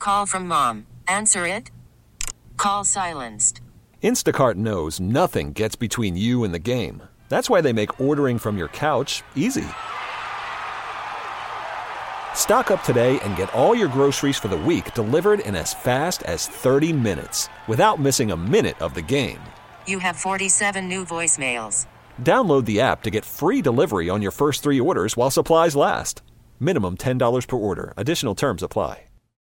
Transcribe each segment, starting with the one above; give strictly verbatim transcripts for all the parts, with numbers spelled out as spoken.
Call from mom. Answer it. Call silenced. Instacart knows nothing gets between you and the game. That's why they make ordering from your couch easy. Stock up today and get all your groceries for the week delivered in as fast as thirty minutes without missing a minute of the game. You have forty-seven new voicemails. Download the app to get free delivery on your first three orders while supplies last. Minimum ten dollars per order. Additional terms apply.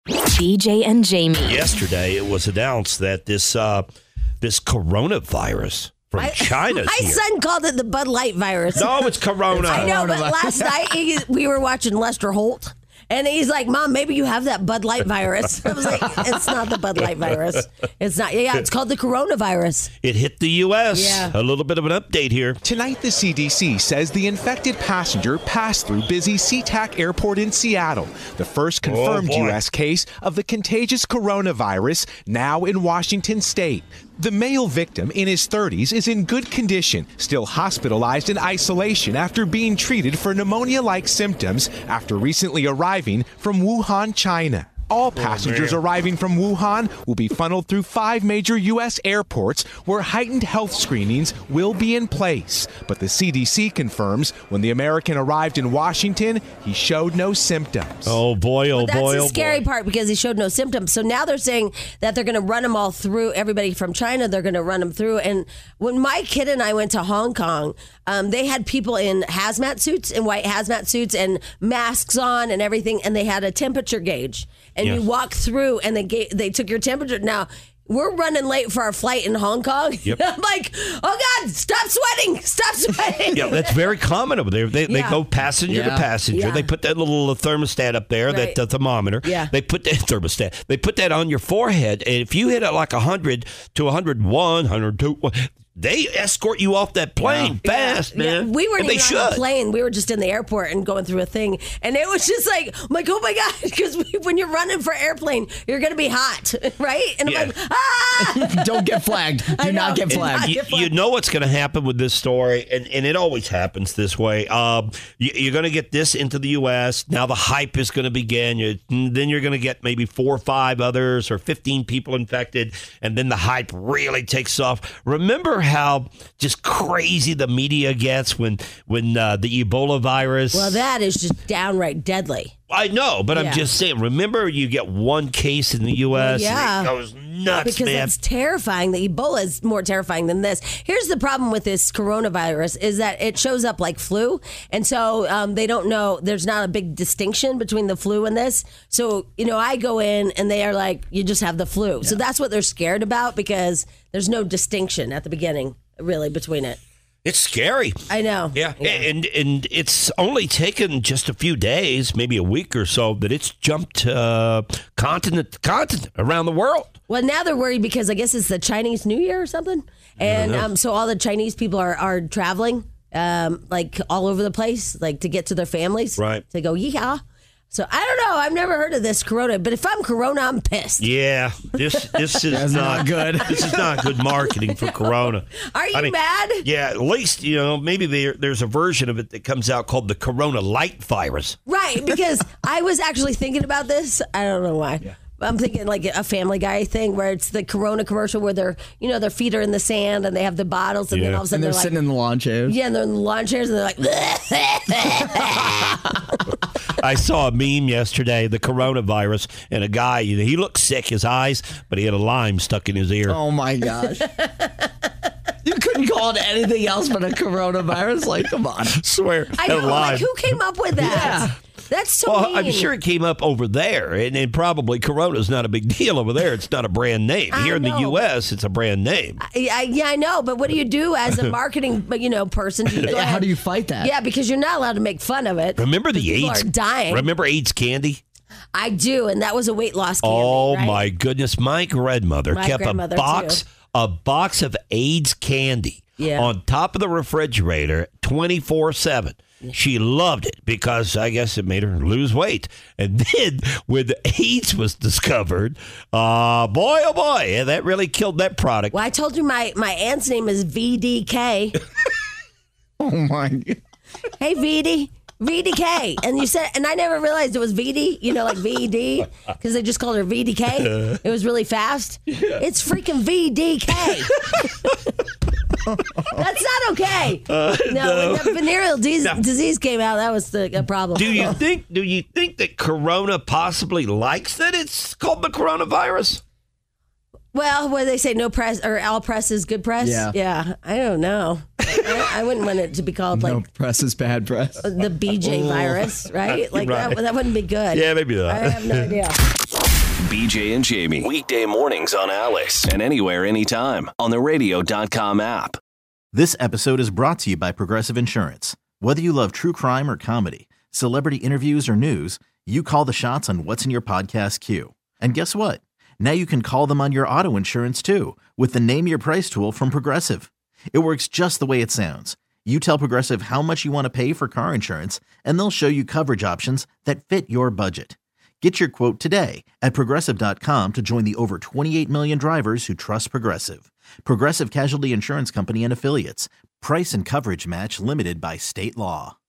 B J and Jamie. Yesterday, it was announced that this uh, this coronavirus from my, China. My here. son called it the Bud Light virus. No, it's Corona. I know, but last night he, we were watching Lester Holt. And he's like, Mom, maybe you have that Bud Light virus. I was like, it's not the Bud Light virus. It's not. Yeah, it's called the coronavirus. It hit the U S Yeah. A little bit of an update here. Tonight, the C D C says the infected passenger passed through busy SeaTac Airport in Seattle, the first confirmed Oh, U S case of the contagious coronavirus now in Washington state. The male victim, in his thirties, is in good condition, still hospitalized in isolation after being treated for pneumonia-like symptoms after recently arriving from Wuhan, China. All passengers man. arriving from Wuhan will be funneled through five major U S airports where heightened health screenings will be in place. But the C D C confirms when the American arrived in Washington, he showed no symptoms. Oh, boy, oh, But that's boy, the oh, scary boy. part because he showed no symptoms. So now they're saying that they're going to run them all through. Everybody from China, they're going to run them through. And when my kid and I went to Hong Kong, um, they had people in hazmat suits, in white hazmat suits and masks on and everything. And they had a temperature gauge. And Yeah. you walk through and they ga- they took your temperature. Now, we're running late for our flight in Hong Kong. Yep. I'm like, oh, God, stop sweating. Stop sweating. Yeah, that's very common over there. They, Yeah. they go passenger to Yeah. passenger. Yeah. They put that little thermostat up there, Right. that uh, thermometer. Yeah. They put that thermostat. They put that on your forehead, and if you hit it like one hundred to one hundred one, one hundred two, they escort you off that plane fast, Yeah, man. we weren't and they even on should. a plane. We were just in the airport and going through a thing. And it was just like, I'm like, oh my God, because when you're running for airplane, you're going to be hot, right? And Yeah. I'm like, ah! Don't get flagged. I Do not know. get And flagged. You, you know what's going to happen with this story, and, and it always happens this way. Um, you, you're going to get this into the U S. Now the hype is going to begin. You, then you're going to get maybe four or five others or fifteen people infected, and then the hype really takes off. Remember how just crazy the media gets when when uh, the Ebola virus. Well, that is just downright deadly. I know, but Yeah. I'm just saying. Remember, you get one case in the U S. Yeah. And it goes nuts, Because man. it's terrifying. The Ebola is more terrifying than this. Here's the problem with this coronavirus is that it shows up like flu. And so um, they don't know, there's not a big distinction between the flu and this. So, you know, I go in and they are like, you just have the flu. So that's what they're scared about because there's no distinction at the beginning, really, between it. It's scary. I know. Yeah. and and it's only taken just a few days, maybe a week or so, that it's jumped uh, continent to continent around the world. Well, now they're worried because I guess it's the Chinese New Year or something. And um, so all the Chinese people are, are traveling um, like all over the place, like to get to their families. Right. To go, yeah. So I don't know. I've never heard of this corona, but if I'm corona, I'm pissed. Yeah, this this is That's not, not good. This is not good marketing for Corona. Are you I mean, mad? Yeah, at least you know maybe there, there's a version of it that comes out called the Corona Light virus. Right, because I was actually thinking about this. I don't know why. I'm thinking like a Family Guy thing where it's the Corona commercial where they're, you know, their feet are in the sand and they have the bottles and then Yeah. all of a sudden And they're, they're, sitting like, in the lawn chairs. yeah, and they're in the lawn chairs and they're like, I saw a meme yesterday, the coronavirus, and a guy, you know, he looked sick, his eyes, but he had a lime stuck in his ear. Oh my gosh. You couldn't call it anything else but a coronavirus. Like, come on. swear, I had a know, lime. like who came up with that? Yeah. That's so Well, mean. I'm sure it came up over there, and, and probably Corona's not a big deal over there. It's not a brand name. I Here in the know. U S, it's a brand name. I, I, yeah, I know, but what do you do as a marketing, you know, person? Do you go Yeah, how ahead- do you fight that? Yeah, because you're not allowed to make fun of it. Remember the People AIDS? are dying. Remember AIDS candy? I do, and that was a weight loss candy. Oh right? my goodness! My grandmother My kept a grandmother, box, too. a box of AIDS candy Yeah. on top of the refrigerator, twenty four seven. She loved it because I guess it made her lose weight. And then when the AIDS was discovered, uh, boy, oh boy, yeah, that really killed that product. Well, I told you my, my aunt's name is V D K. Oh my God. Hey, V D. V D K. And you said, and I never realized it was V D, you know, like V E D, because they just called her V D K. It was really fast. Yeah. It's freaking V D K. That's not okay. Uh, no, no, when that venereal disease, no. disease came out, that was the a problem. Do you think? Do you think that Corona possibly likes that it's called the coronavirus? Well, where they say no press or all press is good press. Yeah, yeah. I don't know. I, I wouldn't want it to be called like no press is bad press. The B J virus, right? Like right. That, that wouldn't be good. Yeah, maybe that. I have no idea. B J and Jamie, weekday mornings on Alice, and anywhere, anytime on the radio dot com app. This episode is brought to you by Progressive Insurance. Whether you love true crime or comedy, celebrity interviews or news, you call the shots on what's in your podcast queue. And guess what? Now you can call them on your auto insurance too with the Name Your Price tool from Progressive. It works just the way it sounds. You tell Progressive how much you want to pay for car insurance, and they'll show you coverage options that fit your budget. Get your quote today at Progressive dot com to join the over twenty-eight million drivers who trust Progressive. Progressive Casualty Insurance Company and Affiliates. Price and coverage match limited by state law.